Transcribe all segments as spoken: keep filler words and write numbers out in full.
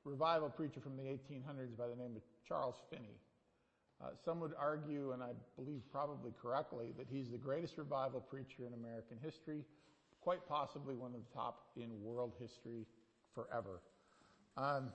revival preacher from the eighteen hundreds by the name of Charles Finney. Uh, some would argue, and I believe probably correctly, that he's the greatest revival preacher in American history, quite possibly one of the top in world history forever. Um,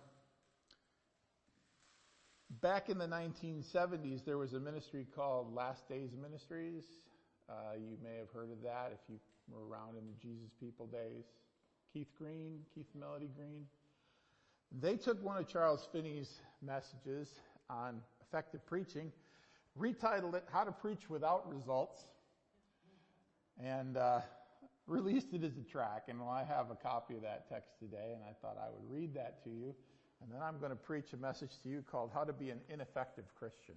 back in the nineteen seventies, there was a ministry called Last Days Ministries. Uh, you may have heard of that if you were around in the Jesus People days. Keith Green, Keith Melody Green. They took one of Charles Finney's messages on effective preaching, retitled it How to Preach Without Results, and uh, released it as a track. And well, I have a copy of that text today, and I thought I would read that to you. And then I'm going to preach a message to you called How to Be an Ineffective Christian.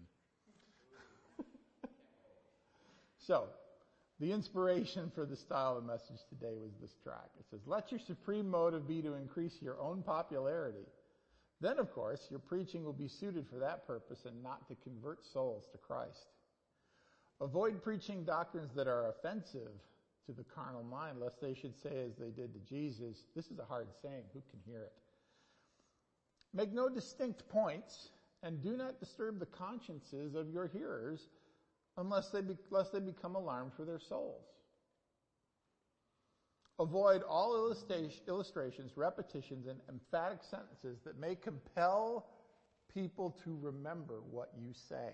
So, the inspiration for the style of message today was this track. It says, let your supreme motive be to increase your own popularity. Then, of course, your preaching will be suited for that purpose and not to convert souls to Christ. Avoid preaching doctrines that are offensive to the carnal mind, lest they should say as they did to Jesus, this is a hard saying, who can hear it? Make no distinct points, and do not disturb the consciences of your hearers unless they, be, lest they become alarmed for their souls. Avoid all illustrations, repetitions, and emphatic sentences that may compel people to remember what you say.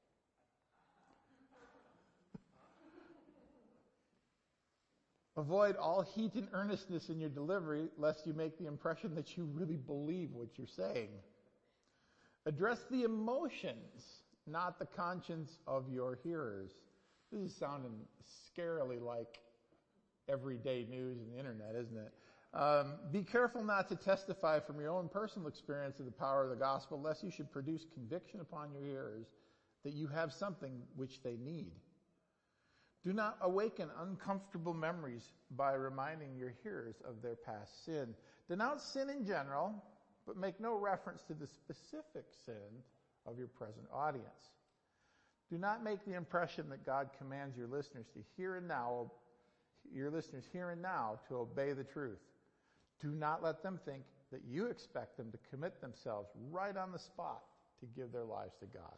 Avoid all heat and earnestness in your delivery, lest you make the impression that you really believe what you're saying. Address the emotions, not the conscience of your hearers. This is sounding scarily like everyday news and the internet, isn't it? Um, be careful not to testify from your own personal experience of the power of the gospel, lest you should produce conviction upon your hearers that you have something which they need. Do not awaken uncomfortable memories by reminding your hearers of their past sin. Denounce sin in general, but make no reference to the specific sin of your present audience. Do not make the impression that God commands your listeners to hear and now, your listeners here and now to obey the truth. Do not let them think that you expect them to commit themselves right on the spot to give their lives to God.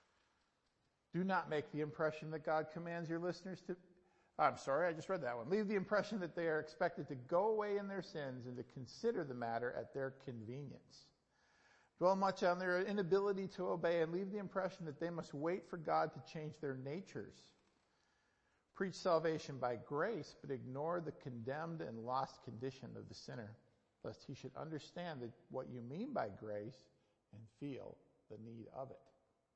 Do not make the impression that God commands your listeners to, I'm sorry, I just read that one. Leave the impression that they are expected to go away in their sins and to consider the matter at their convenience. Dwell much on their inability to obey and leave the impression that they must wait for God to change their natures. Preach salvation by grace, but ignore the condemned and lost condition of the sinner, lest he should understand that what you mean by grace and feel the need of it.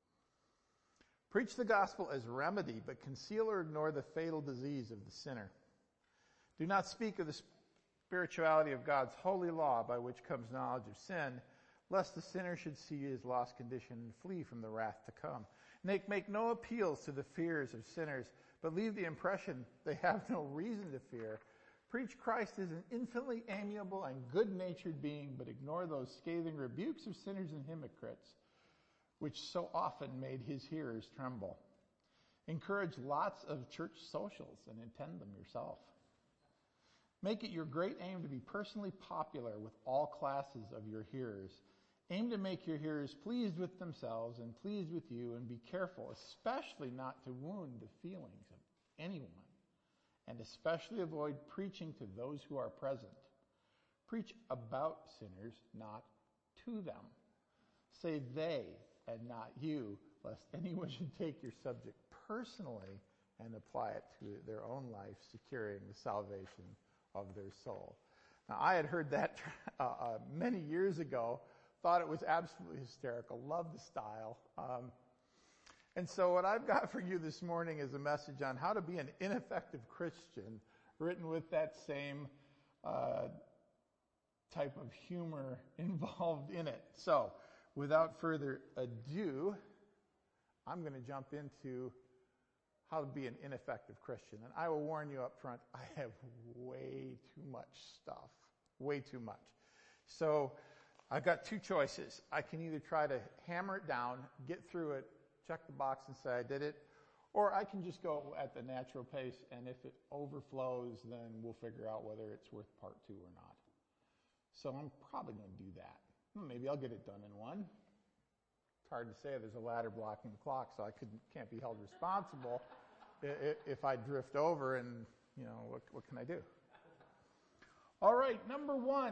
Preach the gospel as remedy, but conceal or ignore the fatal disease of the sinner. Do not speak of the spirituality of God's holy law by which comes knowledge of sin, lest the sinner should see his lost condition and flee from the wrath to come. Make, make no appeals to the fears of sinners, but leave the impression they have no reason to fear. Preach Christ as an infinitely amiable and good-natured being, but ignore those scathing rebukes of sinners and hypocrites, which so often made his hearers tremble. Encourage lots of church socials and attend them yourself. Make it your great aim to be personally popular with all classes of your hearers. Aim to make your hearers pleased with themselves and pleased with you, and be careful, especially not to wound the feelings of anyone, and especially avoid preaching to those who are present. Preach about sinners, not to them. Say they and not you, lest anyone should take your subject personally and apply it to their own life, securing the salvation of their soul. Now, I had heard that uh, uh, many years ago, thought it was absolutely hysterical, loved the style. Um, and so what I've got for you this morning is a message on how to be an ineffective Christian, written with that same uh, type of humor involved in it. So, without further ado, I'm going to jump into how to be an ineffective Christian. And I will warn you up front, I have way too much stuff. Way too much. So I've got two choices. I can either try to hammer it down, get through it, check the box and say I did it, or I can just go at the natural pace, and if it overflows, then we'll figure out whether it's worth part two or not. So I'm probably going to do that. hmm, maybe I'll get it done in one. It's hard to say. There's a ladder blocking the clock, so I couldn't, can't be held responsible if I drift over and, you know, what, what can I do? All right, number one,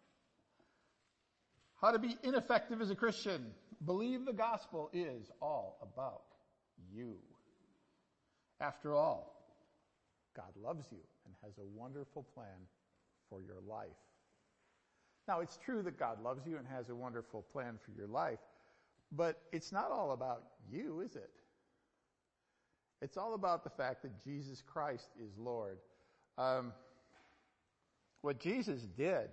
how to be ineffective as a Christian. Believe the gospel is all about you. After all, God loves you and has a wonderful plan for your life. Now, it's true that God loves you and has a wonderful plan for your life, but it's not all about you, is it? It's all about the fact that Jesus Christ is Lord. Um, what Jesus did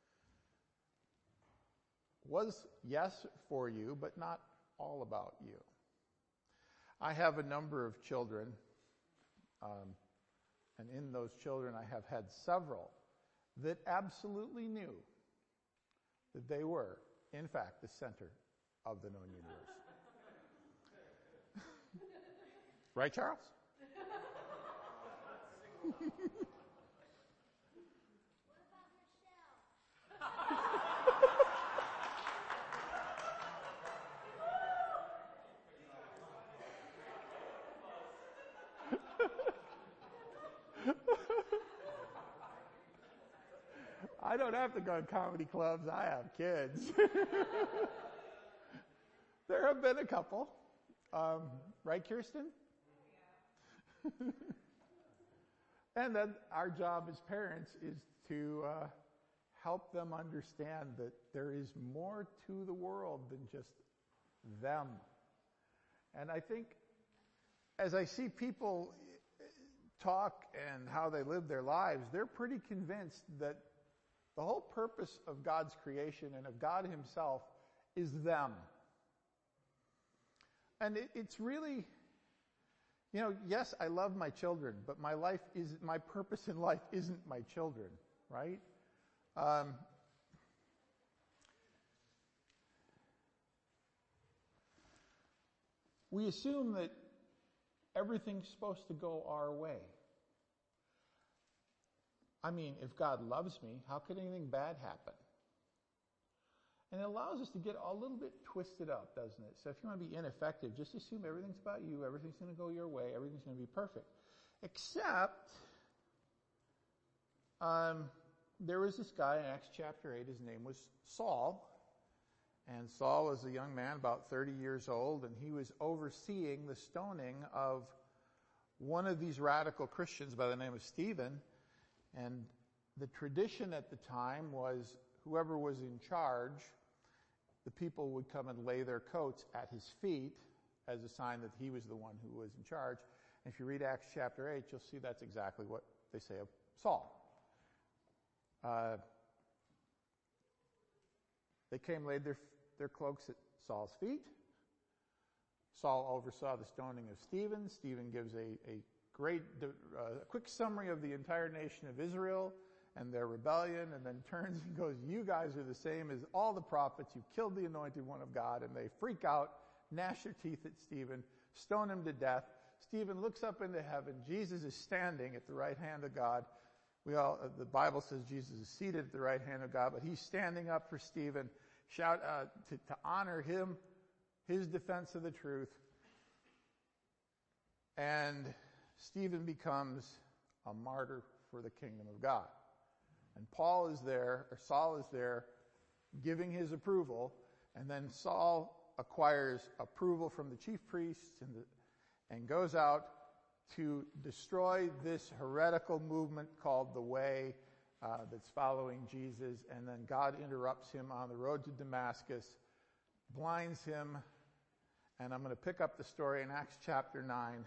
was, yes, for you, but not all about you. I have a number of children, um, and in those children I have had several that absolutely knew that they were, in fact, the center of the known universe. Right, Charles? I don't have to go to comedy clubs. I have kids. There have been a couple. Um, right, Kirsten? Yeah. And then our job as parents is to uh, help them understand that there is more to the world than just them. And I think as I see people talk and how they live their lives, they're pretty convinced that the whole purpose of God's creation and of God himself is them. And it, it's really, you know, yes, I love my children, but my life is, my purpose in life isn't my children, right? Um, we assume that everything's supposed to go our way. I mean, if God loves me, how could anything bad happen? And it allows us to get a little bit twisted up, doesn't it? So if you want to be ineffective, just assume everything's about you, everything's going to go your way, everything's going to be perfect. Except, um, there was this guy in Acts chapter eight, his name was Saul. And Saul was a young man, about thirty years old, and he was overseeing the stoning of one of these radical Christians by the name of Stephen. And the tradition at the time was whoever was in charge, the people would come and lay their coats at his feet as a sign that he was the one who was in charge. And if you read Acts chapter eight, you'll see that's exactly what they say of Saul. Uh, they came, laid their, their cloaks at Saul's feet. Saul oversaw the stoning of Stephen. Stephen gives a, a great, uh, quick summary of the entire nation of Israel and their rebellion, and then turns and goes, you guys are the same as all the prophets. You killed the anointed one of God. And they freak out, gnash their teeth at Stephen, stone him to death. Stephen looks up into heaven. Jesus is standing at the right hand of God. We all, uh, the Bible says Jesus is seated at the right hand of God, but he's standing up for Stephen, shout uh, to, to honor him, his defense of the truth. And Stephen becomes a martyr for the kingdom of God. And Paul is there, or Saul is there, giving his approval, and then Saul acquires approval from the chief priests and, the, and goes out to destroy this heretical movement called the Way uh, that's following Jesus, and then God interrupts him on the road to Damascus, blinds him, and I'm going to pick up the story in Acts chapter nine.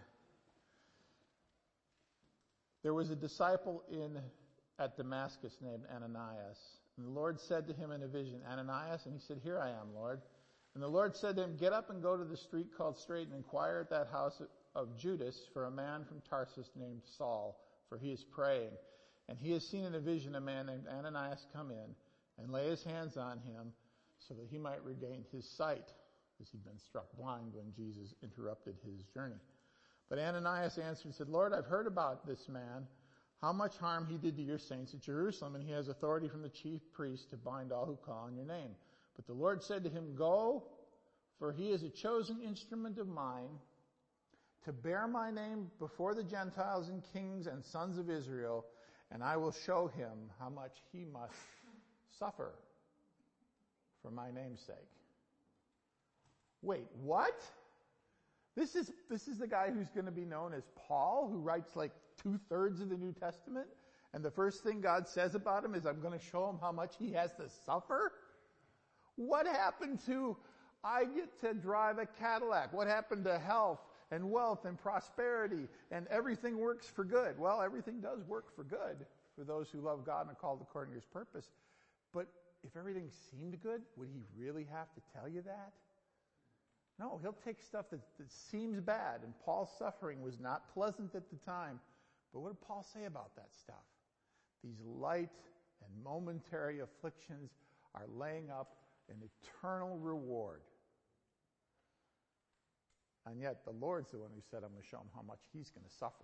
There was a disciple in at Damascus named Ananias. And the Lord said to him in a vision, Ananias, and he said, here I am, Lord. And the Lord said to him, get up and go to the street called Straight and inquire at that house of Judas for a man from Tarsus named Saul, for he is praying. And he has seen in a vision a man named Ananias come in and lay his hands on him so that he might regain his sight, because he'd been struck blind when Jesus interrupted his journey. But Ananias answered and said, Lord, I've heard about this man, how much harm he did to your saints at Jerusalem, and he has authority from the chief priest to bind all who call on your name. But the Lord said to him, Go, for he is a chosen instrument of mine to bear my name before the Gentiles and kings and sons of Israel, and I will show him how much he must suffer for my name's sake. Wait, what? This is, this is the guy who's going to be known as Paul, who writes like two-thirds of the New Testament, and the first thing God says about him is, I'm going to show him how much he has to suffer? What happened to, I get to drive a Cadillac? What happened to health and wealth and prosperity and everything works for good? Well, everything does work for good for those who love God and are called according to his purpose. But if everything seemed good, would he really have to tell you that? No, he'll take stuff that, that seems bad, and Paul's suffering was not pleasant at the time. But what did Paul say about that stuff? These light and momentary afflictions are laying up an eternal reward. And yet the Lord's the one who said, I'm going to show him how much he's going to suffer.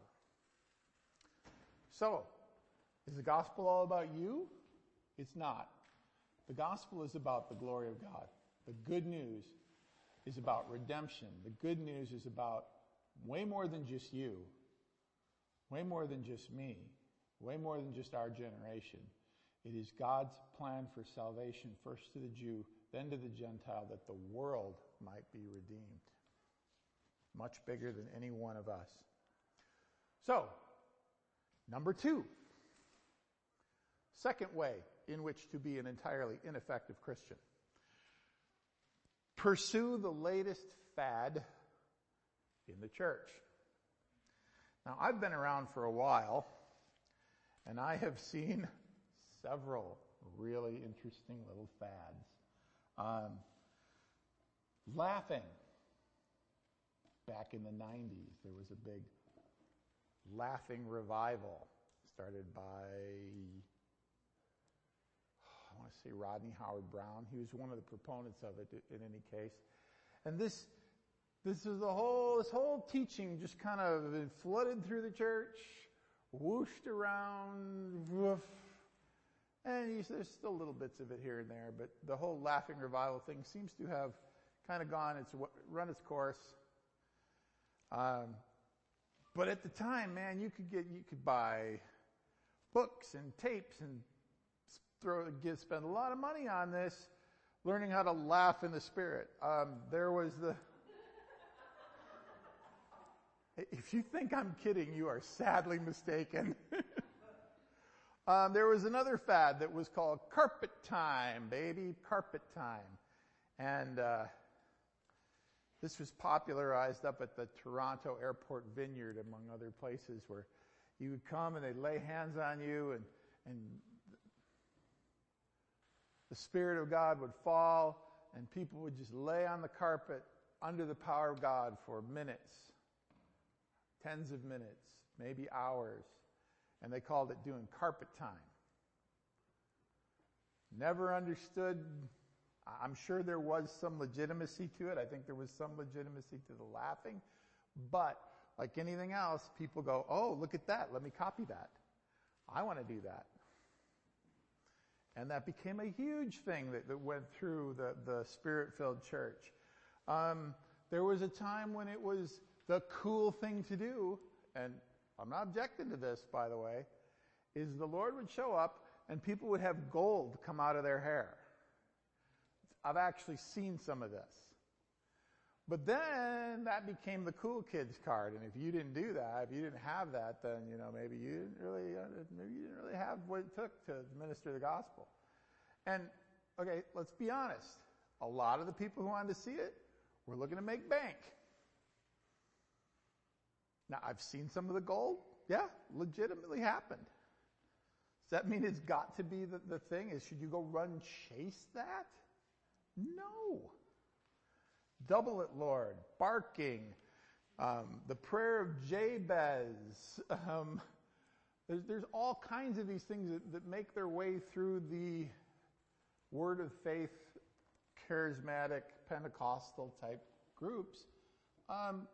So, is the gospel all about you? It's not. The gospel is about the glory of God. The good news is about redemption. The good news is about way more than just you, way more than just me, way more than just our generation. It is God's plan for salvation, first to the Jew, then to the Gentile, that the world might be redeemed. Much bigger than any one of us. So, number two, second way in which to be an entirely ineffective Christian. Pursue the latest fad in the church. Now, I've been around for a while, and I have seen several really interesting little fads. Um, laughing. Back in the nineties, there was a big laughing revival started by, I want to say Rodney Howard-Browne. He was one of the proponents of it in any case. And this this is the whole this whole teaching just kind of flooded through the church, whooshed around, woof. And you, there's still little bits of it here and there, but the whole laughing revival thing seems to have kind of gone its run its course. Um, but at the time, man, you could get you could buy books and tapes and throw get, spend a lot of money on this, learning how to laugh in the Spirit. Um, there was the. If you think I'm kidding, you are sadly mistaken. um, there was another fad that was called carpet time, baby, carpet time, and. Uh, This was popularized up at the Toronto Airport Vineyard, among other places, where you would come and they'd lay hands on you, and, and the Spirit of God would fall, and people would just lay on the carpet under the power of God for minutes, tens of minutes, maybe hours, and they called it doing carpet time. Never understood. I'm sure there was some legitimacy to it. I think there was some legitimacy to the laughing. But like anything else, people go, oh, look at that. Let me copy that. I want to do that. And that became a huge thing that, that went through the, the Spirit-filled church. Um, there was a time when it was the cool thing to do, and I'm not objecting to this, by the way, is the Lord would show up and people would have gold come out of their hair. I've actually seen some of this. But then that became the cool kids card, and if you didn't do that, if you didn't have that, then you know maybe you didn't really, uh, maybe you didn't really have what it took to minister the gospel. And okay, let's be honest. A lot of the people who wanted to see it were looking to make bank. Now I've seen some of the gold. Yeah, legitimately happened. Does that mean it's got to be the, the thing? Is should you go run chase that? No. Double it, Lord. Barking. Um, the prayer of Jabez. Um, there's, there's all kinds of these things that, that make their way through the word of faith, charismatic, Pentecostal type groups. Um,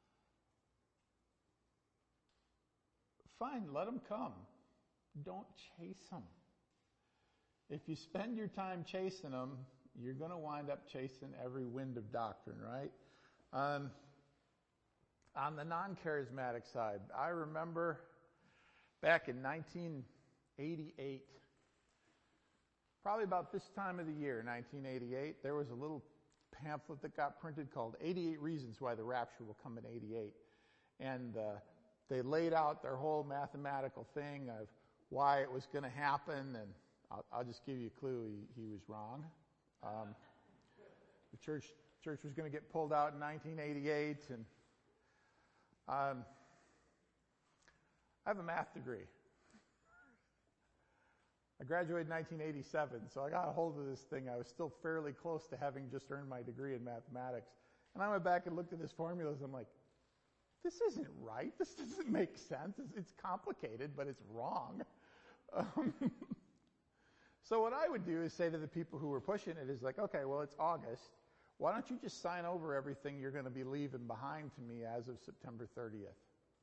fine, let them come. Don't chase them. If you spend your time chasing them, you're going to wind up chasing every wind of doctrine, right? Um, on the non-charismatic side, I remember back in nineteen eighty-eight, probably about this time of the year, nineteen eighty-eight, there was a little pamphlet that got printed called eighty-eight Reasons Why the Rapture Will Come in eighty-eight. And uh, they laid out their whole mathematical thing of why it was going to happen, and I'll, I'll just give you a clue. He, he was wrong. Um, the church church was going to get pulled out in nineteen eighty-eight, and um, I have a math degree. I graduated in nineteen eighty-seven, so I got a hold of this thing. I was still fairly close to having just earned my degree in mathematics. And I went back and looked at his formulas, and I'm like, this isn't right. This doesn't make sense. It's, it's complicated, but it's wrong. Um, so what I would do is say to the people who were pushing it is like, okay, well, it's August. Why don't you just sign over everything you're going to be leaving behind to me as of September thirtieth?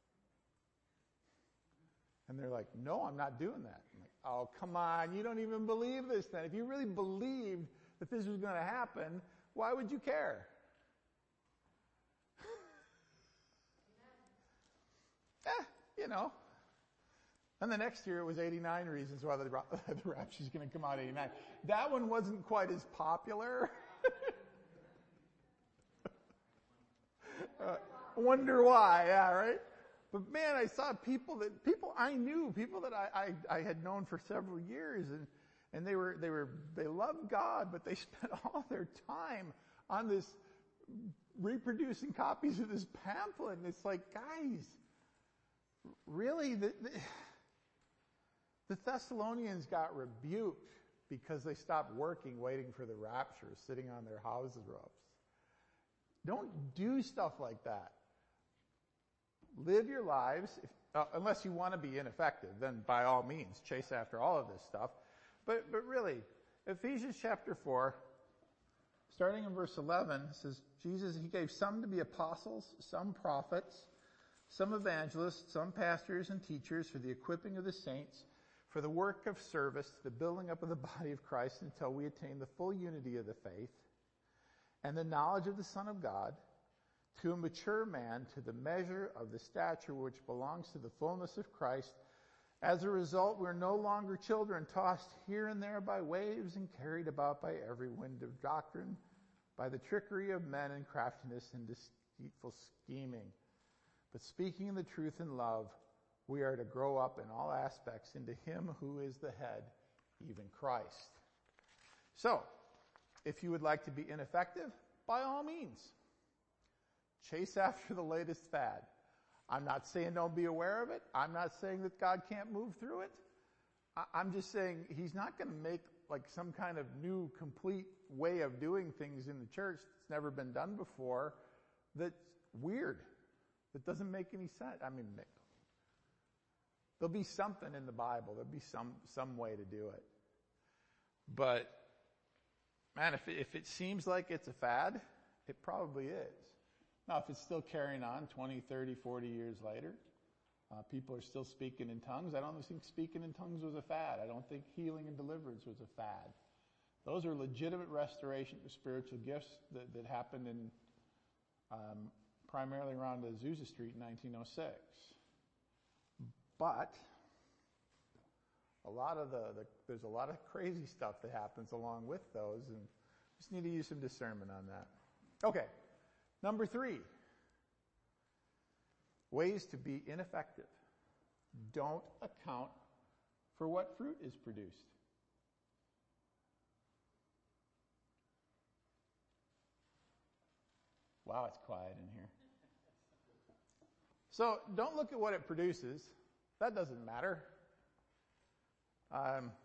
And they're like, no, I'm not doing that. I'm like, oh, come on. You don't even believe this then. If you really believed that this was going to happen, why would you care? eh, you know. And the next year it was eighty-nine Reasons Why the, the Rapture is going to come out eighty-nine. That one wasn't quite as popular. uh, wonder why, yeah, right? But man, I saw people that, people I knew, people that I, I, I had known for several years, and, and they were, they were, they loved God, but they spent all their time on this, reproducing copies of this pamphlet, and it's like, guys, really? The, the, the Thessalonians got rebuked because they stopped working, waiting for the rapture, sitting on their house roofs. Don't do stuff like that. Live your lives, if, uh, unless you want to be ineffective, then by all means, chase after all of this stuff. But, but really, Ephesians chapter four, starting in verse eleven, says, Jesus, he gave some to be apostles, some prophets, some evangelists, some pastors and teachers for the equipping of the saints, for the work of service, the building up of the body of Christ until we attain the full unity of the faith and the knowledge of the Son of God, to a mature man, to the measure of the stature which belongs to the fullness of Christ. As a result, we're no longer children, tossed here and there by waves and carried about by every wind of doctrine, by the trickery of men and craftiness and deceitful scheming. But speaking the truth in love, we are to grow up in all aspects into him who is the head, even Christ. So, if you would like to be ineffective, by all means, chase after the latest fad. I'm not saying don't be aware of it. I'm not saying that God can't move through it. I'm just saying he's not going to make like some kind of new, complete way of doing things in the church that's never been done before that's weird, that doesn't make any sense. I mean, there'll be something in the Bible. There'll be some, some way to do it. But, man, if it, if it seems like it's a fad, it probably is. Now, if it's still carrying on twenty, thirty, forty years later, uh, people are still speaking in tongues. I don't think speaking in tongues was a fad. I don't think healing and deliverance was a fad. Those are legitimate restoration of spiritual gifts that, that happened in um, primarily around Azusa Street in nineteen oh six. But a lot of the, the there's a lot of crazy stuff that happens along with those, and just need to use some discernment on that. Okay. Number three, ways to be ineffective. Don't account for what fruit is produced. Wow, it's quiet in here. So don't look at what it produces. That doesn't matter. Um,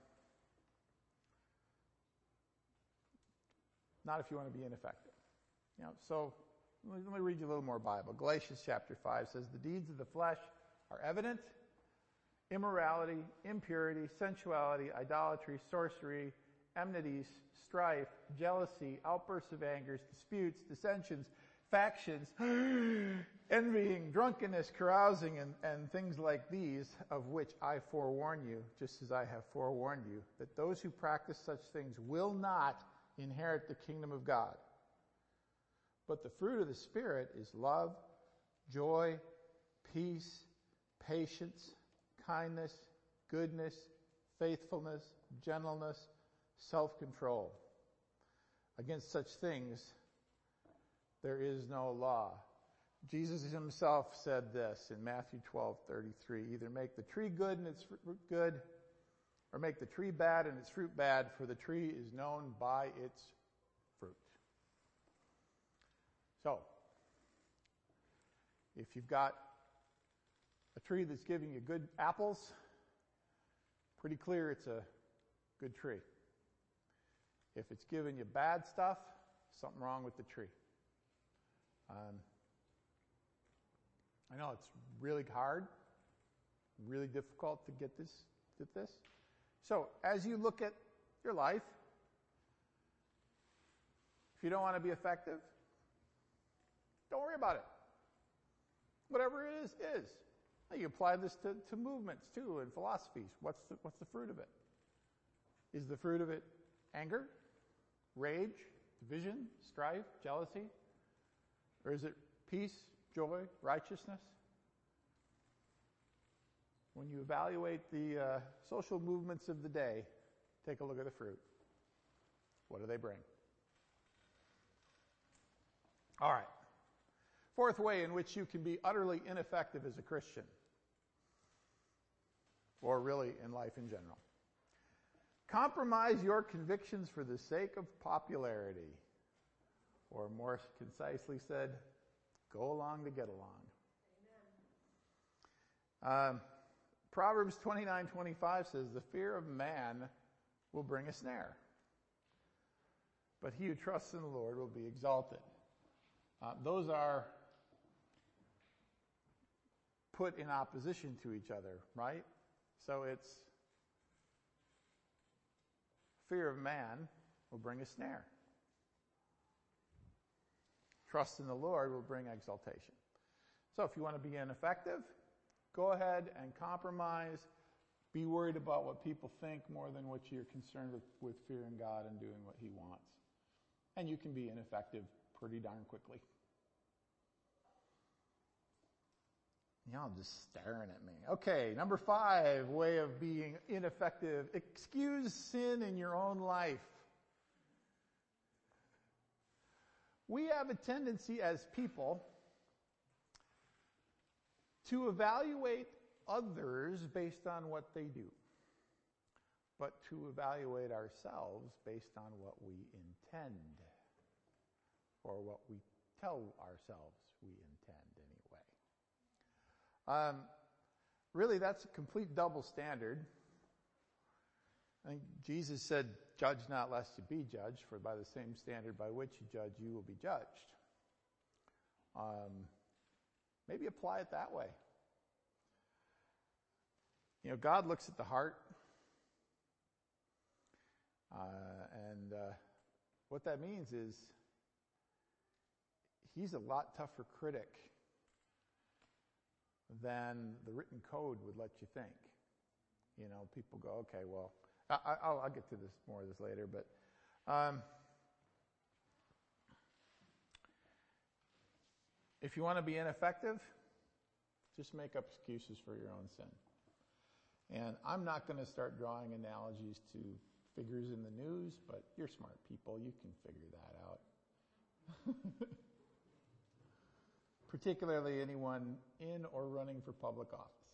not if you want to be ineffective. You know, so let me read you a little more Bible. Galatians chapter five says, the deeds of the flesh are evident: immorality, impurity, sensuality, idolatry, sorcery, enmities, strife, jealousy, outbursts of anger, disputes, dissensions, factions, envying, drunkenness, carousing, and, and things like these, of which I forewarn you, just as I have forewarned you, that those who practice such things will not inherit the kingdom of God. But the fruit of the Spirit is love, joy, peace, patience, kindness, goodness, faithfulness, gentleness, self-control. Against such things, there is no law. Jesus himself said this in Matthew twelve thirty-three, either make the tree good and its fruit good, or make the tree bad and its fruit bad, for the tree is known by its fruit. So, if you've got a tree that's giving you good apples, pretty clear it's a good tree. If it's giving you bad stuff, something wrong with the tree. Um, I know it's really hard, really difficult to get this, get this. So, as you look at your life, if you don't want to be effective, don't worry about it. Whatever it is, is. Now, you apply this to, to movements too and philosophies. What's the, what's the fruit of it? Is the fruit of it anger, rage, division, strife, jealousy? Or is it peace, joy, righteousness? When you evaluate the uh, social movements of the day, take a look at the fruit. What do they bring? All right. Fourth way in which you can be utterly ineffective as a Christian, or really in life in general. Compromise your convictions for the sake of popularity. Or more concisely said, go along to get along. Um, Proverbs twenty-nine twenty-five says, the fear of man will bring a snare, but he who trusts in the Lord will be exalted. Uh, those are put in opposition to each other, right? So it's fear of man will bring a snare. Trust in the Lord will bring exaltation. So if you want to be ineffective, go ahead and compromise. Be worried about what people think more than what you're concerned with, with fearing God and doing what he wants. And you can be ineffective pretty darn quickly. Y'all just staring at me. Okay, number five, way of being ineffective. Excuse sin in your own life. We have a tendency as people to evaluate others based on what they do, but to evaluate ourselves based on what we intend, or what we tell ourselves we intend anyway. Um, really, that's a complete double standard. I think Jesus said, judge not lest you be judged, for by the same standard by which you judge, you will be judged. Um, maybe apply it that way. You know, God looks at the heart. Uh, and uh, what that means is he's a lot tougher critic than the written code would let you think. You know, people go, okay, well, I, I'll, I'll get to this more of this later, but um, if you want to be ineffective, just make up excuses for your own sin. And I'm not going to start drawing analogies to figures in the news, but you're smart people. You can figure that out. Particularly anyone in or running for public office.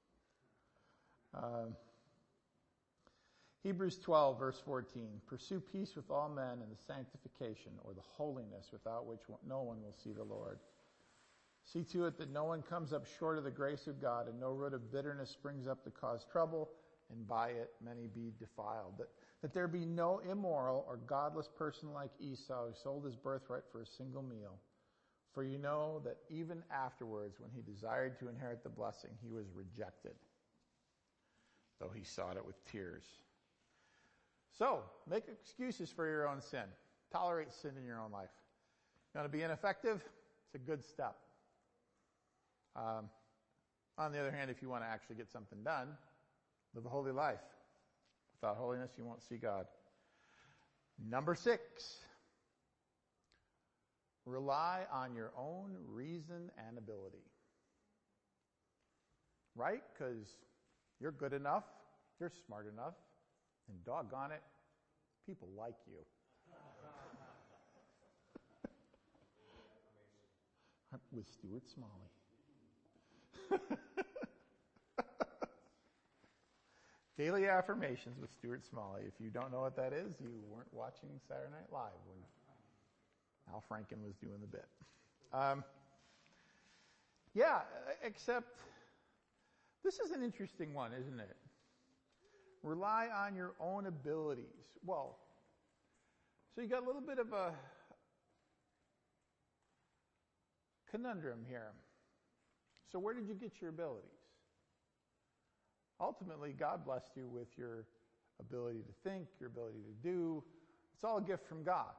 Um, Hebrews twelve, verse fourteen, pursue peace with all men and the sanctification, or the holiness without which no one will see the Lord. See to it that no one comes up short of the grace of God, and no root of bitterness springs up to cause trouble, and by it many be defiled. That, that there be no immoral or godless person like Esau, who sold his birthright for a single meal. For you know that even afterwards, when he desired to inherit the blessing, he was rejected, though he sought it with tears. So, make excuses for your own sin. Tolerate sin in your own life. You want to be ineffective? It's a good step. Um, on the other hand, if you want to actually get something done, live a holy life. Without holiness, you won't see God. Number six, rely on your own reason and ability. Right? Because you're good enough, you're smart enough, and doggone it, people like you. With Stuart Smalley. Daily Affirmations with Stuart Smalley. If you don't know what that is, you weren't watching Saturday Night Live when Al Franken was doing the bit. Um, yeah, except this is an interesting one, isn't it? Rely on your own abilities. Well, so you got a little bit of a conundrum here. So where did you get your abilities? Ultimately, God blessed you with your ability to think, your ability to do. It's all a gift from God.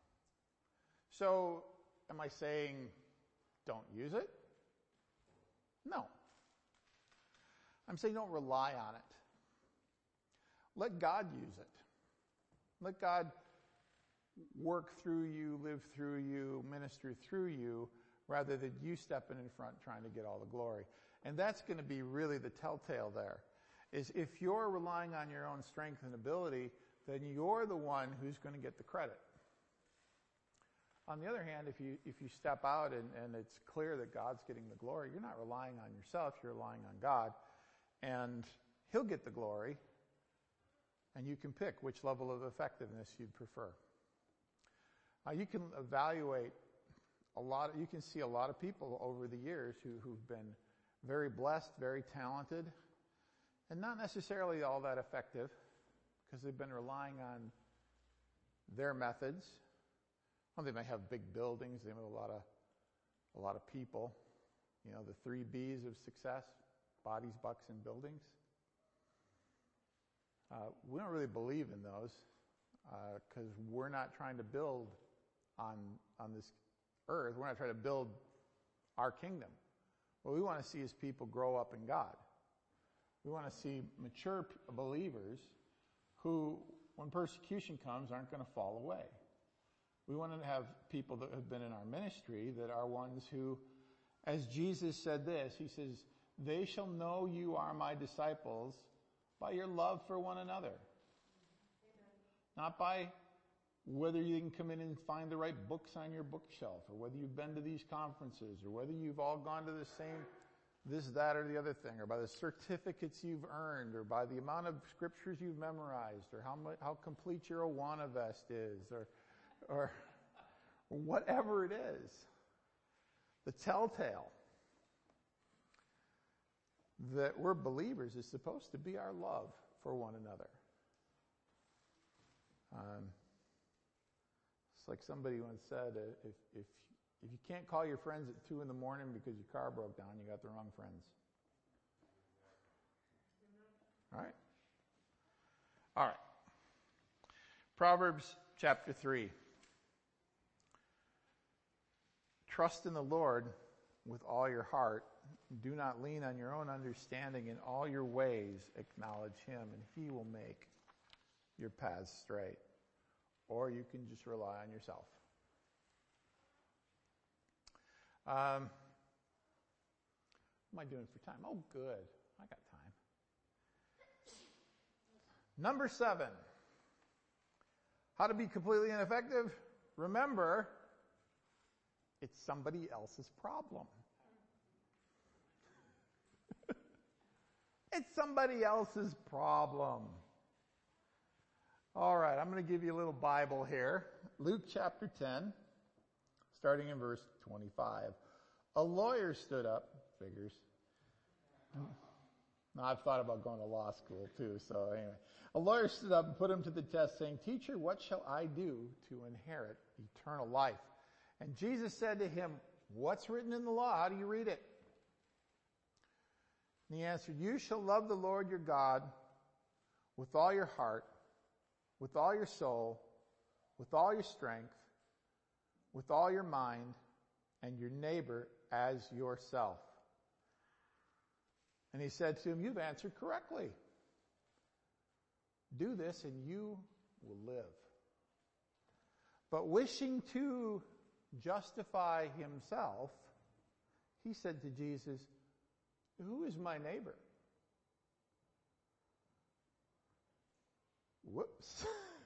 So, am I saying don't use it? No. I'm saying don't rely on it. Let God use it. Let God work through you, live through you, minister through you, rather than you stepping in front trying to get all the glory. And that's going to be really the telltale there, is if you're relying on your own strength and ability, then you're the one who's going to get the credit. On the other hand, if you if you step out and, and it's clear that God's getting the glory, you're not relying on yourself, you're relying on God, and He'll get the glory, and you can pick which level of effectiveness you'd prefer. Uh, you can evaluate a lot, you can see a lot of people over the years who, who've been very blessed, very talented, and not necessarily all that effective because they've been relying on their methods. Well, they may have big buildings, they have a lot of a lot of people. You know, the three B's of success: bodies, bucks, and buildings. Uh, we don't really believe in those because uh, we're not trying to build on on this earth. We're not trying to build our kingdom. What we want to see is people grow up in God. We want to see mature p- believers who, when persecution comes, aren't going to fall away. We want to have people that have been in our ministry that are ones who, as Jesus said this, he says, "They shall know you are my disciples by your love for one another." Amen. Not by whether you can come in and find the right books on your bookshelf, or whether you've been to these conferences, or whether you've all gone to the same this, that, or the other thing, or by the certificates you've earned, or by the amount of scriptures you've memorized, or how much, how complete your Awana vest is, or, or whatever it is. The telltale that we're believers is supposed to be our love for one another. Um, it's like somebody once said, uh, if, if, if you can't call your friends at two in the morning because your car broke down, you got the wrong friends. All right? All right. Proverbs chapter three. Trust in the Lord with all your heart. Do not lean on your own understanding. In all your ways acknowledge Him, and He will make your paths straight. Or you can just rely on yourself. Um, what am I doing for time? Oh, good. I got time. Number seven. How to be completely ineffective? Remember, it's somebody else's problem. It's somebody else's problem. All right, I'm going to give you a little Bible here. Luke chapter ten, starting in verse twenty-five. A lawyer stood up, figures. Now, I've thought about going to law school too, so anyway. A lawyer stood up and put him to the test, saying, "Teacher, what shall I do to inherit eternal life?" And Jesus said to him, "What's written in the law? How do you read it?" And he answered, "You shall love the Lord your God with all your heart, with all your soul, with all your strength, with all your mind, and your neighbor as yourself." And he said to him, "You've answered correctly. Do this and you will live." But wishing to justify himself, he said to Jesus, "Who is my neighbor?" Whoops.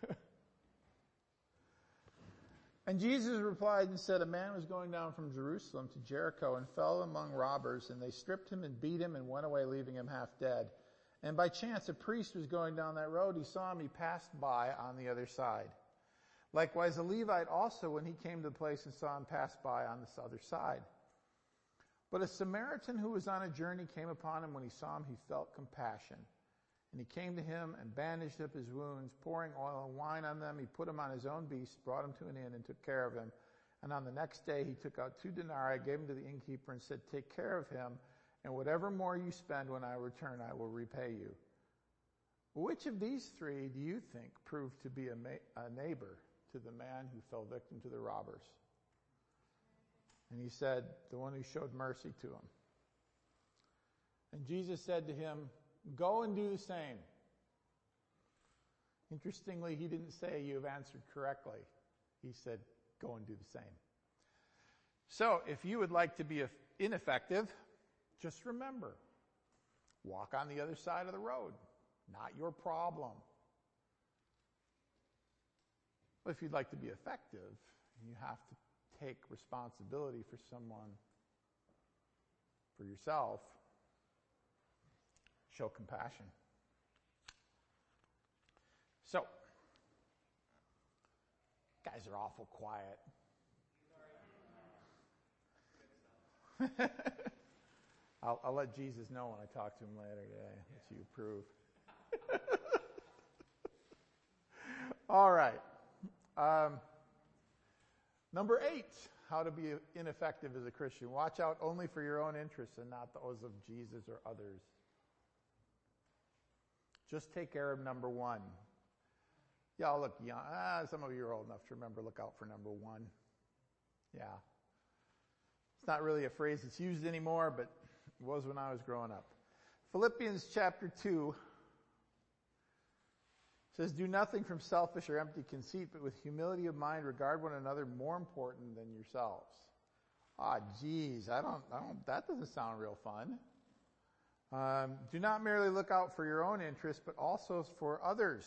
And Jesus replied and said, "A man was going down from Jerusalem to Jericho and fell among robbers, and they stripped him and beat him and went away, leaving him half dead. And by chance a priest was going down that road. He saw him, he passed by on the other side. Likewise a Levite also, when he came to the place and saw him, passed by on this other side. But a Samaritan who was on a journey came upon him. When he saw him, he felt compassion. And he came to him and bandaged up his wounds, pouring oil and wine on them. He put him on his own beast, brought him to an inn, and took care of him. And on the next day he took out two denarii, gave them to the innkeeper, and said, 'Take care of him, and whatever more you spend when I return, I will repay you.' Which of these three do you think proved to be a, ma- a neighbor to the man who fell victim to the robbers?" And he said, "The one who showed mercy to him." And Jesus said to him, "Go and do the same." Interestingly, he didn't say, "You have answered correctly." He said, "Go and do the same." So, if you would like to be ineffective, just remember, walk on the other side of the road. Not your problem. But if you'd like to be effective, you have to take responsibility for someone, for yourself. Show compassion. So, guys are awful quiet. I'll, I'll let Jesus know when I talk to him later today, that you approve. All right. Um, number eight, how to be ineffective as a Christian. Watch out only for your own interests and not those of Jesus or others. Just take care of number one. Y'all look young. Ah, some of you are old enough to remember, look out for number one. Yeah. It's not really a phrase that's used anymore, but it was when I was growing up. Philippians chapter two says, "Do nothing from selfish or empty conceit, but with humility of mind regard one another more important than yourselves." Ah, geez, I don't, I don't, that doesn't sound real fun. Um, do not merely look out for your own interests, but also for others.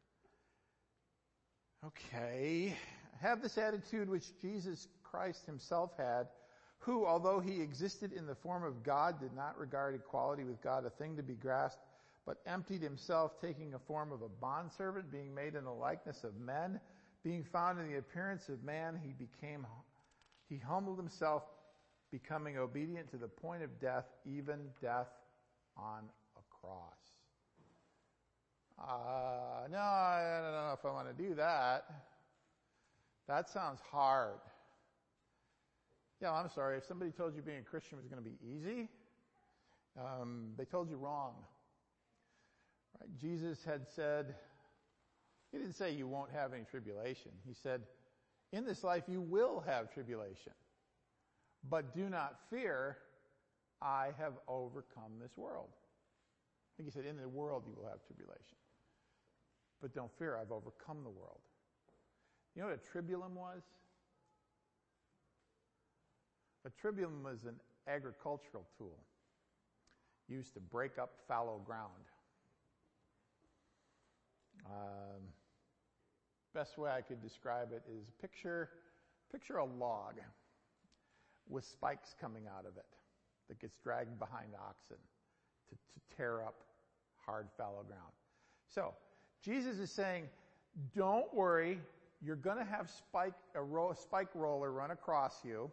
Okay. Have this attitude which Jesus Christ himself had, who, although he existed in the form of God, did not regard equality with God a thing to be grasped, but emptied himself, taking a form of a bondservant, being made in the likeness of men. Being found in the appearance of man, he became, he humbled himself, becoming obedient to the point of death, even death on a cross. Uh, no, I don't know if I want to do that. That sounds hard. Yeah, I'm sorry. If somebody told you being a Christian was going to be easy, um, they told you wrong. Right? Jesus had said, he didn't say you won't have any tribulation. He said, in this life you will have tribulation. But do not fear, I have overcome this world. I think he said, in the world you will have tribulation. But don't fear, I've overcome the world. You know what a tribulum was? A tribulum was an agricultural tool used to break up fallow ground. Um, best way I could describe it is picture, picture a log with spikes coming out of it that gets dragged behind oxen to, to tear up hard fallow ground. So, Jesus is saying, don't worry, you're going to have spike, a, ro- a spike roller run across you.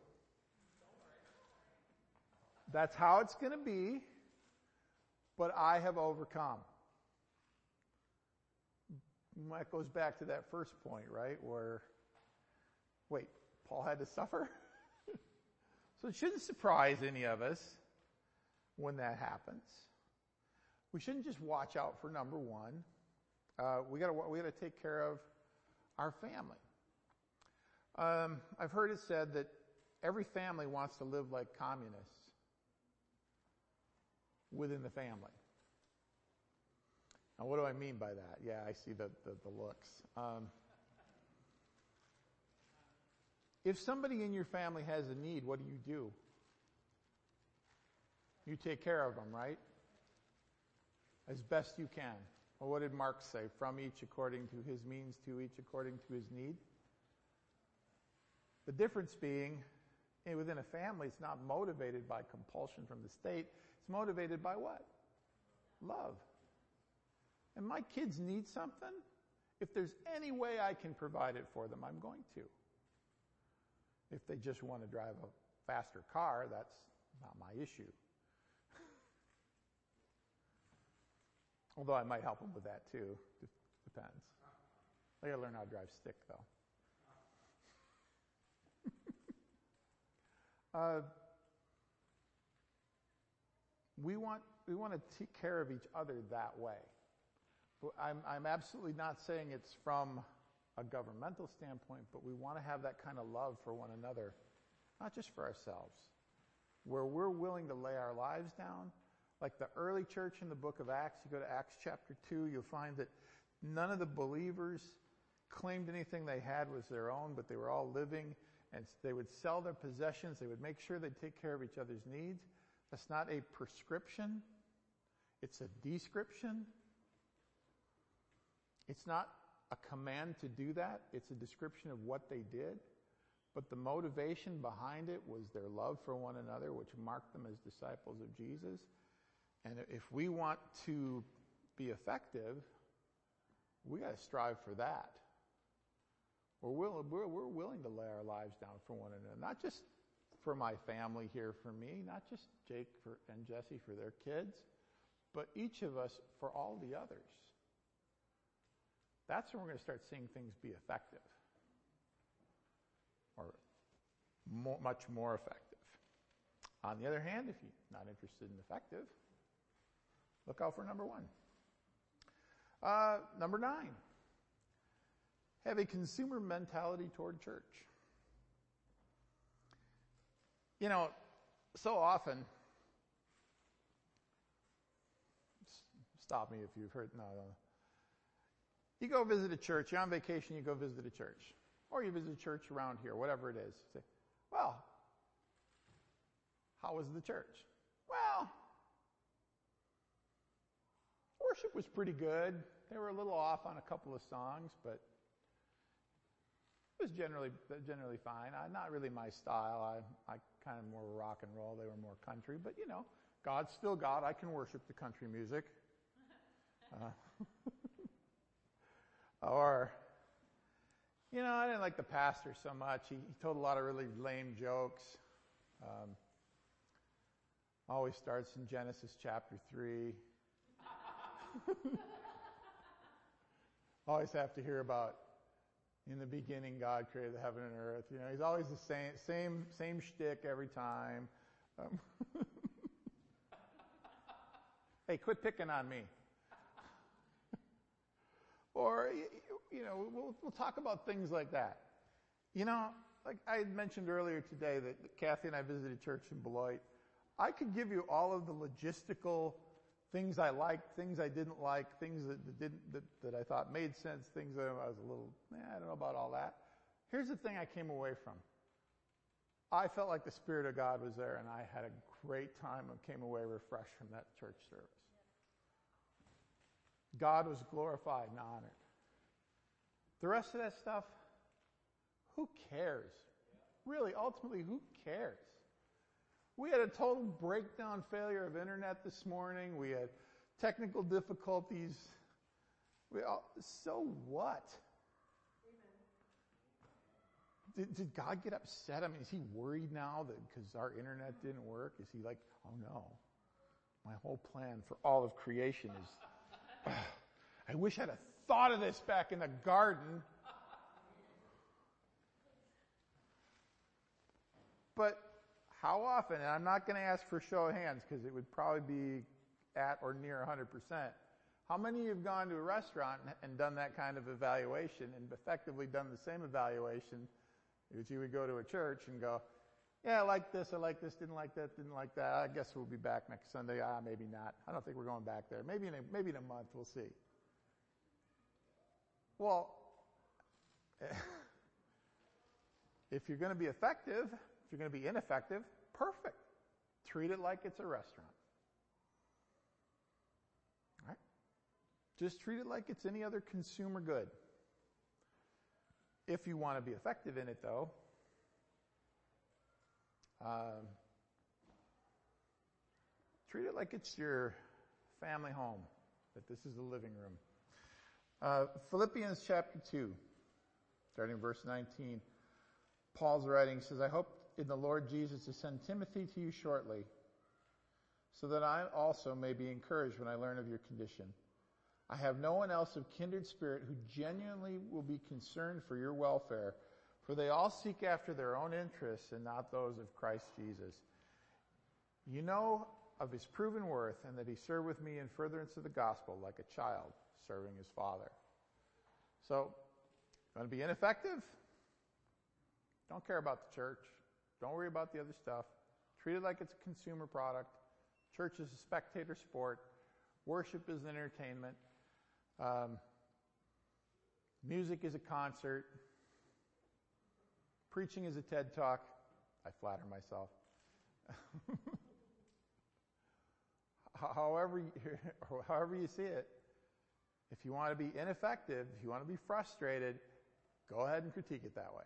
That's how it's going to be, but I have overcome. That goes back to that first point, right, where, wait, Paul had to suffer? So it shouldn't surprise any of us when that happens. We shouldn't just watch out for number one. Uh, we got we got to take care of our family. Um, I've heard it said that every family wants to live like communists within the family. Now, what do I mean by that? Yeah, I see the the, the looks. Um, If somebody in your family has a need, what do you do? You take care of them, right? As best you can. Well, what did Mark say? From each according to his means, to each according to his need. The difference being, within a family, it's not motivated by compulsion from the state. It's motivated by what? Love. And my kids need something. If there's any way I can provide it for them, I'm going to. If they just want to drive a faster car, that's not my issue. Although I might help them with that too. It depends. They gotta learn how to drive stick though. uh, we want we want to take care of each other that way. But I'm I'm absolutely not saying it's from a governmental standpoint, but we want to have that kind of love for one another, not just for ourselves, where we're willing to lay our lives down. Like the early church in the book of Acts, you go to Acts chapter two, you'll find that none of the believers claimed anything they had was their own, but they were all living, and they would sell their possessions. They would make sure they'd take care of each other's needs. That's not a prescription. It's a description. It's not a command to do that. It's a description of what they did. But the motivation behind it was their love for one another, which marked them as disciples of Jesus. And if we want to be effective, we got to strive for that. We're, will, we're, we're willing to lay our lives down for one another, not just for my family here, for me, not just Jake for, and Jesse for their kids, but each of us for all the others. That's when we're going to start seeing things be effective, or more, much more effective. On the other hand, if you're not interested in effective, look out for number one. Uh, number nine, have a consumer mentality toward church. You know, so often, stop me if you've heard, no, no. You go visit a church, you're on vacation, you go visit a church. Or you visit a church around here, whatever it is. You say, well, how was the church? Well, worship was pretty good. They were a little off on a couple of songs, but it was generally generally fine. I, not really my style. I, I kind of more rock and roll. They were more country. But, you know, God's still God. I can worship the country music. Uh, or, you know, I didn't like the pastor so much. He, he told a lot of really lame jokes. Um, always starts in Genesis chapter three. Always have to hear about, in the beginning, God created the heaven and earth. You know, he's always the same, same, same shtick every time. Um, hey, quit picking on me. Or, you know, we'll, we'll talk about things like that. You know, like I had mentioned earlier today that Kathy and I visited a church in Beloit. I could give you all of the logistical things I liked, things I didn't like, things that, that didn't that, that I thought made sense, things that I was a little, eh, I don't know about all that. Here's the thing I came away from. I felt like the Spirit of God was there, and I had a great time and came away refreshed from that church service. God was glorified and honored. The rest of that stuff, who cares? Really, ultimately, who cares? We had a total breakdown failure of internet this morning. We had technical difficulties. We all, so what? Did, did God get upset? I mean, is he worried now that because our internet didn't work? Is he like, oh no, my whole plan for all of creation is, I wish I'd have thought of this back in the garden. But how often, and I'm not going to ask for a show of hands because it would probably be at or near one hundred percent. How many of you have gone to a restaurant and done that kind of evaluation and effectively done the same evaluation as you would go to a church and go, yeah, I like this, I like this, didn't like that, didn't like that. I guess we'll be back next Sunday. Ah, maybe not. I don't think we're going back there. Maybe in a, maybe in a month, we'll see. Well, If you're going to be effective, if you're going to be ineffective, perfect. Treat it like it's a restaurant. All right? Just treat it like it's any other consumer good. If you want to be effective in it, though, um, treat it like it's your family home, that this is the living room. Uh, Philippians chapter two, starting verse nineteen. Paul's writing, says, I hope in the Lord Jesus to send Timothy to you shortly, so that I also may be encouraged when I learn of your condition. I have no one else of kindred spirit who genuinely will be concerned for your welfare, for they all seek after their own interests and not those of Christ Jesus. You know of his proven worth, and that he served with me in furtherance of the gospel like a child serving his father. So, going to be ineffective? Don't care about the church. Don't worry about the other stuff. Treat it like it's a consumer product. Church is a spectator sport. Worship is an entertainment. Um, music is a concert. Preaching is a TED Talk. I flatter myself. however, you, however you see it, if you want to be ineffective, if you want to be frustrated, go ahead and critique it that way.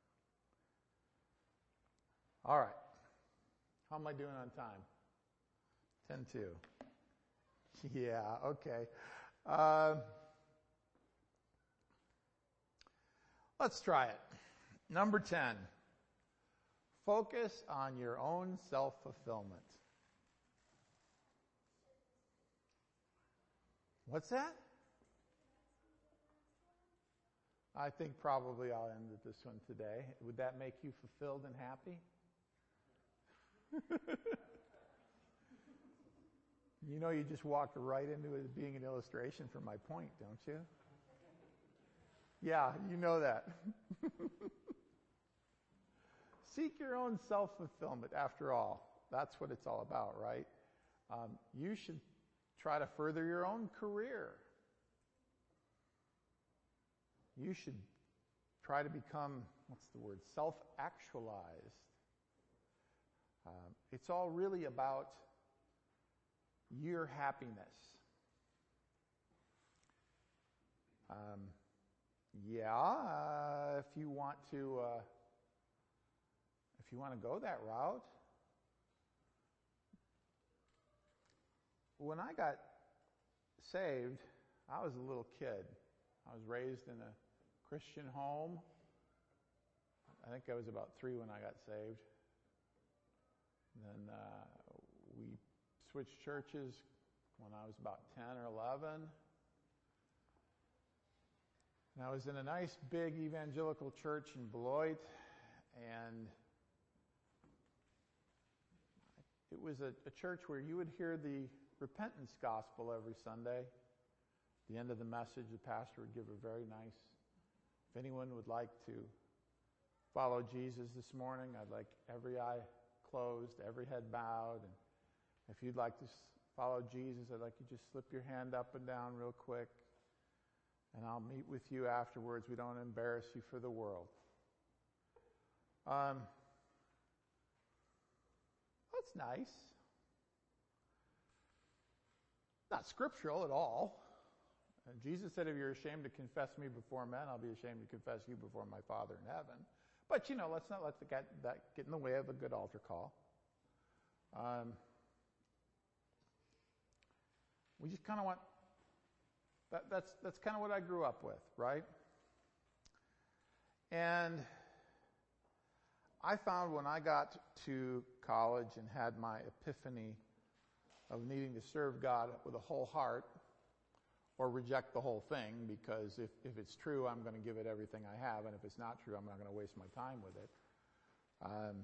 All right. How am I doing on time? ten two. Yeah, okay. Uh, let's try it. Number ten. Focus on your own self-fulfillment. What's that? I think probably I'll end with this one today. Would that make you fulfilled and happy? You know, you just walked right into it being an illustration for my point, don't you? Yeah, you know that. Seek your own self-fulfillment, after all. That's what it's all about, right? Um, you should try to further your own career. You should try to become, what's the word, self-actualized. Um, it's all really about your happiness. Um, yeah, uh, if you want to, uh, if you want to go that route. When I got saved, I was a little kid. I was raised in a Christian home. I think I was about three when I got saved. Then uh, we switched churches when I was about ten or eleven. And I was in a nice big evangelical church in Beloit, and it was a, a church where you would hear the repentance gospel every Sunday. At the end of the message, the pastor would give a very nice, if anyone would like to follow Jesus this morning, I'd like every eye closed, every head bowed, and if you'd like to follow Jesus, I'd like you to just slip your hand up and down real quick, and I'll meet with you afterwards. We don't embarrass you for the world. Um, that's nice. Not scriptural at all. And Jesus said, if you're ashamed to confess me before men, I'll be ashamed to confess you before my Father in heaven. But, you know, let's not let the, that get in the way of a good altar call. Um, we just kind of want, that, that's, that's kind of what I grew up with, right? And I found when I got to college and had my epiphany of needing to serve God with a whole heart, or reject the whole thing, because if, if it's true, I'm going to give it everything I have, and if it's not true, I'm not going to waste my time with it. Um,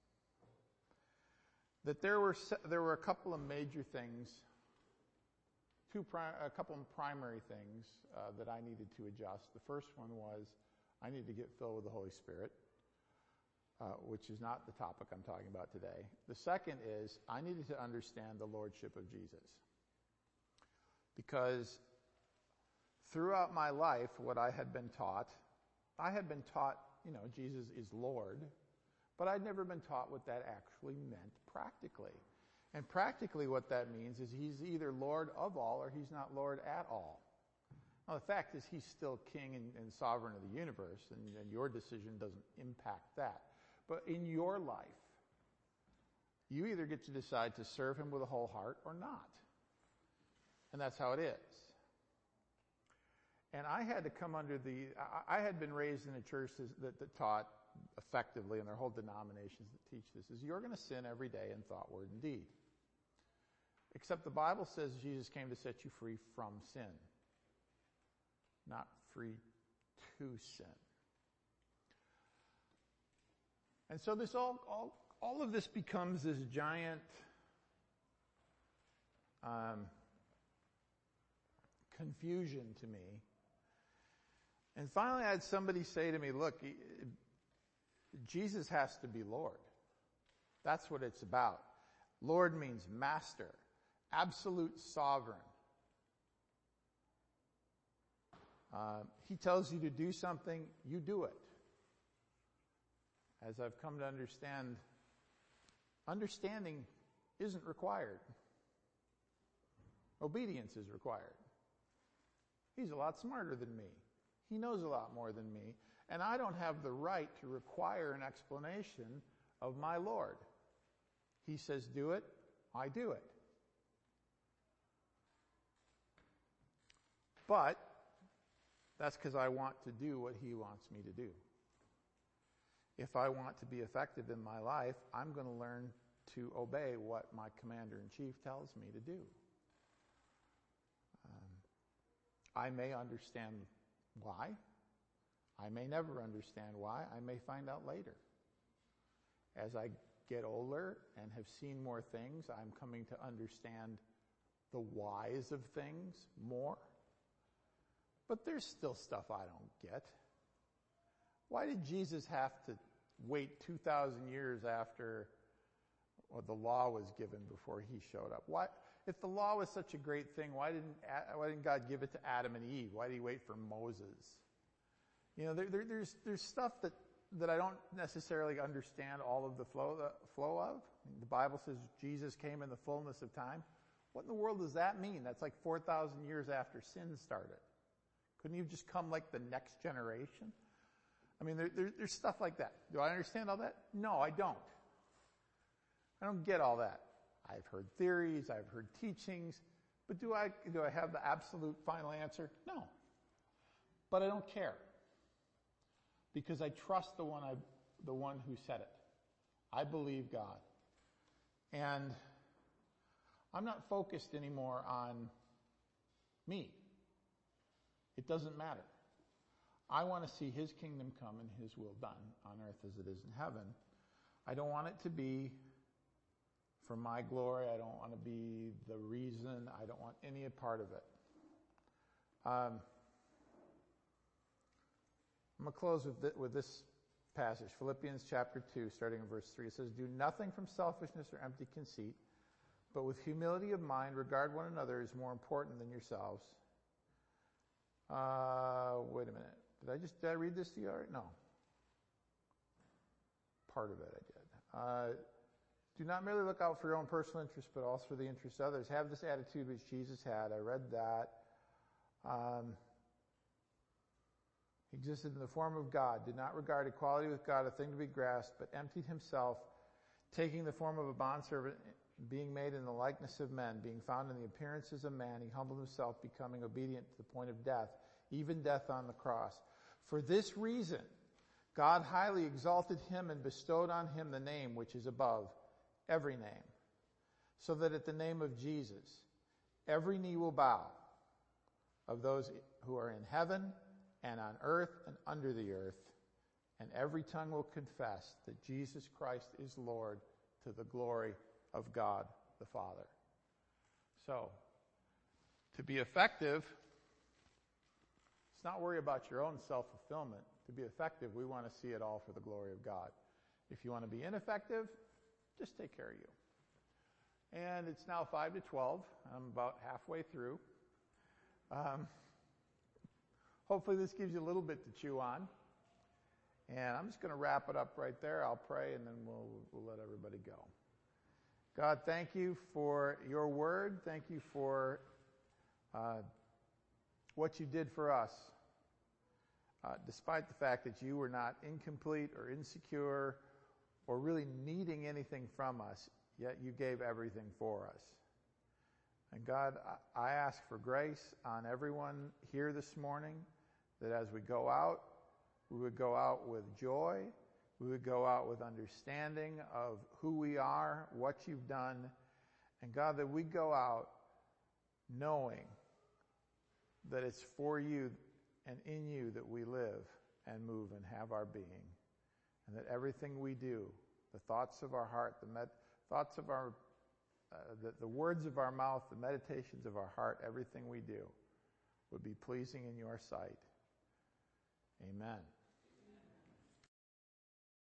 that there were there were a couple of major things, two pri- a couple of primary things uh, that I needed to adjust. The first one was I needed to get filled with the Holy Spirit, uh, which is not the topic I'm talking about today. The second is I needed to understand the Lordship of Jesus, because throughout my life, what I had been taught, I had been taught you know, Jesus is Lord, but I'd never been taught what that actually meant practically. And practically what that means is he's either Lord of all or he's not Lord at all. Now, the fact is he's still king and, and sovereign of the universe, and, and your decision doesn't impact that. But in your life, you either get to decide to serve him with a whole heart or not. And that's how it is. And I had to come under the, I, I had been raised in a church that, that taught effectively, and there are whole denominations that teach this, is you're going to sin every day in thought, word, and deed. Except the Bible says Jesus came to set you free from sin, not free to sin. And so this all, all, all of this becomes this giant um, confusion to me. And finally I had somebody say to me, look, Jesus has to be Lord. That's what it's about. Lord means master, absolute sovereign. Uh, he tells you to do something, you do it. As I've come to understand, understanding isn't required. Obedience is required. He's a lot smarter than me. He knows a lot more than me. And I don't have the right to require an explanation of my Lord. He says, do it, I do it. But that's because I want to do what he wants me to do. If I want to be effective in my life, I'm going to learn to obey what my commander-in-chief tells me to do. Um, I may understand why. I may never understand why. I may find out later. As I get older and have seen more things, I'm coming to understand the whys of things more. But there's still stuff I don't get. Why did Jesus have to wait two thousand years after well, the law was given before he showed up? Why, if the law was such a great thing, why didn't, why didn't God give it to Adam and Eve? Why did he wait for Moses? You know, there, there, there's, there's stuff that, that I don't necessarily understand all of the flow, the flow of. The Bible says Jesus came in the fullness of time. What in the world does that mean? That's like four thousand years after sin started. Couldn't you have just come like the next generation? I mean, there, there, there's stuff like that. Do I understand all that? No, I don't. I don't get all that. I've heard theories, I've heard teachings, but do I, do I have the absolute final answer? No. But I don't care. Because I trust the one, I, the one who said it. I believe God. And I'm not focused anymore on me. It doesn't matter. I want to see his kingdom come and his will done on earth as it is in heaven. I don't want it to be for my glory. I don't want to be the reason. I don't want any part of it. Um, I'm going to close with, th- with this passage, Philippians chapter two, starting in verse three. It says, do nothing from selfishness or empty conceit, but with humility of mind regard one another as more important than yourselves. Uh, wait a minute. Did I just, did I read this to you already? No. Part of it I did. Uh, do not merely look out for your own personal interests, but also for the interests of others. Have this attitude which Jesus had. I read that. Um, he existed in the form of God, did not regard equality with God a thing to be grasped, but emptied himself, taking the form of a bondservant, being made in the likeness of men, being found in the appearances of man, he humbled himself, becoming obedient to the point of death, even death on the cross. For this reason, God highly exalted him and bestowed on him the name which is above every name, so that at the name of Jesus, every knee will bow, of those who are in heaven and on earth and under the earth, and every tongue will confess that Jesus Christ is Lord, to the glory of God the Father. So, to be effective, let's not worry about your own self-fulfillment. To be effective, we want to see it all for the glory of God. If you want to be ineffective, just take care of you. And it's now five to twelve. I'm about halfway through. Um, hopefully this gives you a little bit to chew on. And I'm just going to wrap it up right there. I'll pray, and then we'll, we'll let everybody go. God, thank you for your word. Thank you for uh, what you did for us. Uh, despite the fact that you were not incomplete or insecure or really needing anything from us, yet you gave everything for us. And God, I ask for grace on everyone here this morning, that as we go out, we would go out with joy, we would go out with understanding of who we are, what you've done, and God, that we go out knowing that it's for you and in you that we live and move and have our being, and that everything we do, the thoughts of our heart, the med- thoughts of our Uh, the, the words of our mouth, the meditations of our heart, everything we do would be pleasing in your sight. Amen.